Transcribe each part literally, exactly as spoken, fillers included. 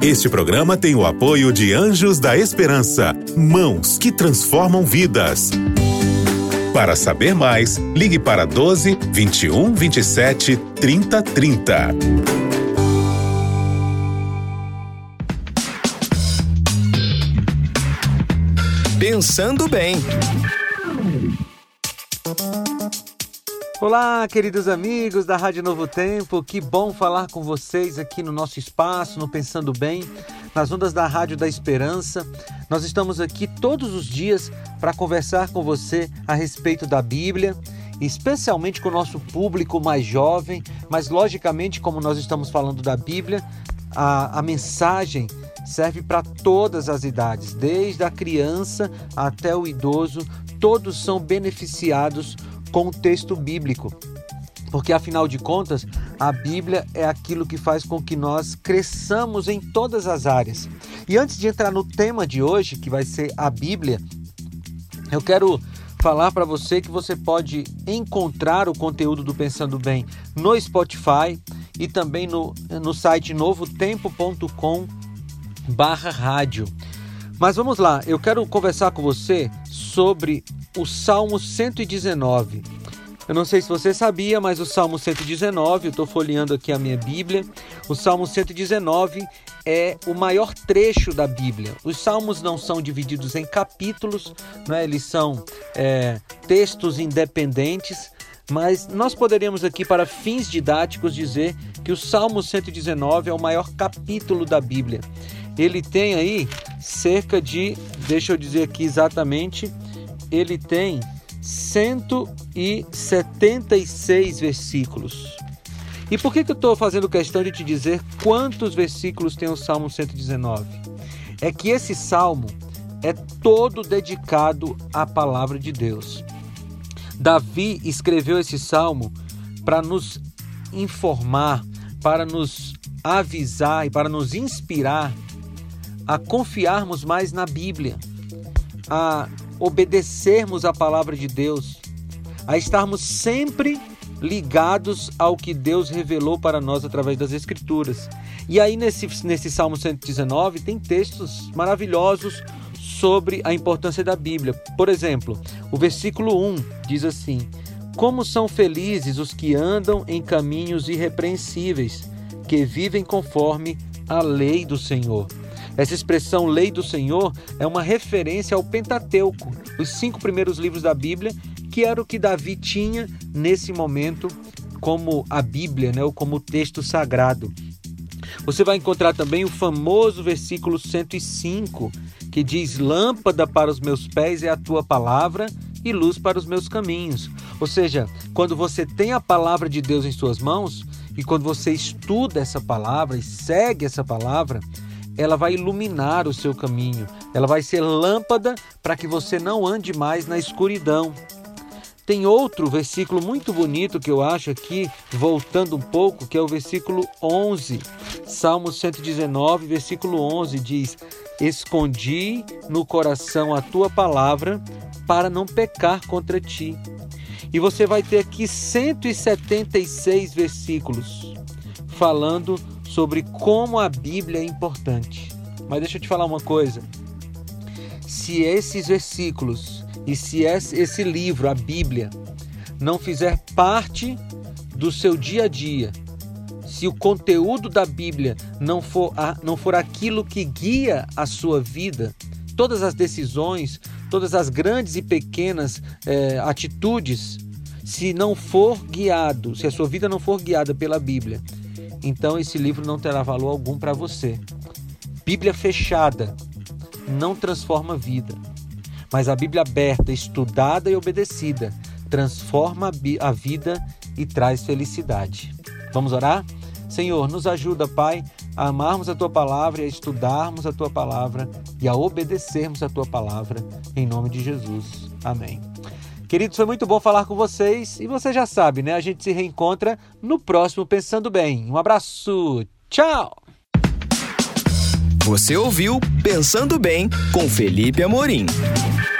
Este programa tem o apoio de Anjos da Esperança, mãos que transformam vidas. Para saber mais, ligue para doze, vinte e um, vinte e sete, trinta, trinta. Pensando bem. Olá, queridos amigos da Rádio Novo Tempo, que bom falar com vocês aqui no nosso espaço, no Pensando Bem, nas ondas da Rádio da Esperança. Nós estamos aqui todos os dias para conversar com você a respeito da Bíblia, especialmente com o nosso público mais jovem, mas logicamente, como nós estamos falando da Bíblia, a, a mensagem serve para todas as idades, desde a criança até o idoso, todos são beneficiados com o texto bíblico, porque afinal de contas, a Bíblia é aquilo que faz com que nós cresçamos em todas as áreas. E antes de entrar no tema de hoje, que vai ser a Bíblia, eu quero falar para você que você pode encontrar o conteúdo do Pensando Bem no Spotify e também no, no site novotempo ponto com barra rádio. Mas vamos lá, eu quero conversar com você sobre o Salmo cento e dezenove. Eu não sei se você sabia, mas o Salmo cento e dezenove, eu estou folheando aqui a minha Bíblia, o Salmo cento e dezenove é o maior trecho da Bíblia. Os Salmos não são divididos em capítulos, né? Eles são é, textos independentes, mas nós poderíamos aqui, para fins didáticos, dizer que o Salmo cento e dezenove é o maior capítulo da Bíblia. Ele tem aí cerca de, deixa eu dizer aqui exatamente, ele tem cento e setenta e seis versículos. E por que que eu estou fazendo questão de te dizer quantos versículos tem o Salmo cento e dezenove? É que esse salmo é todo dedicado à palavra de Deus. Davi escreveu esse salmo para nos informar, para nos avisar e para nos inspirar a confiarmos mais na Bíblia, a obedecermos a palavra de Deus, a estarmos sempre ligados ao que Deus revelou para nós através das Escrituras. E aí nesse, nesse Salmo cento e dezenove tem textos maravilhosos sobre a importância da Bíblia. Por exemplo, o versículo um diz assim: como são felizes os que andam em caminhos irrepreensíveis, que vivem conforme a lei do Senhor. Essa expressão lei do Senhor é uma referência ao Pentateuco, os cinco primeiros livros da Bíblia, que era o que Davi tinha nesse momento como a Bíblia, né, ou como o texto sagrado. Você vai encontrar também o famoso versículo cento e cinco, que diz: lâmpada para os meus pés é a tua palavra e luz para os meus caminhos. Ou seja, quando você tem a palavra de Deus em suas mãos e quando você estuda essa palavra e segue essa palavra, ela vai iluminar o seu caminho, ela vai ser lâmpada para que você não ande mais na escuridão. Tem outro versículo muito bonito que eu acho aqui, voltando um pouco, que é o versículo onze. Salmo cento e dezenove, versículo onze diz: escondi no coração a tua palavra para não pecar contra ti. E você vai ter aqui cento e setenta e seis versículos falando sobre como a Bíblia é importante. Mas deixa eu te falar uma coisa. Se esses versículos e se esse livro, a Bíblia, não fizer parte do seu dia a dia, se o conteúdo da Bíblia não for, não for aquilo que guia a sua vida, todas as decisões, todas as grandes e pequenas é, atitudes, se não for guiado, se a sua vida não for guiada pela Bíblia, então esse livro não terá valor algum para você. Bíblia fechada não transforma vida, mas a Bíblia aberta, estudada e obedecida transforma a vida e traz felicidade. Vamos orar? Senhor, nos ajuda, Pai, a amarmos a Tua Palavra, a estudarmos a Tua Palavra e a obedecermos a Tua Palavra, em nome de Jesus. Amém. Queridos, foi muito bom falar com vocês e você já sabe, né? A gente se reencontra no próximo Pensando Bem. Um abraço, tchau! Você ouviu Pensando Bem com Felipe Amorim.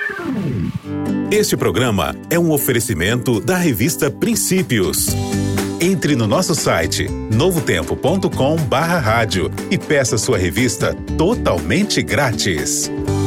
Este programa é um oferecimento da revista Princípios. Entre no nosso site novo tempo ponto com barra rádio e peça sua revista totalmente grátis.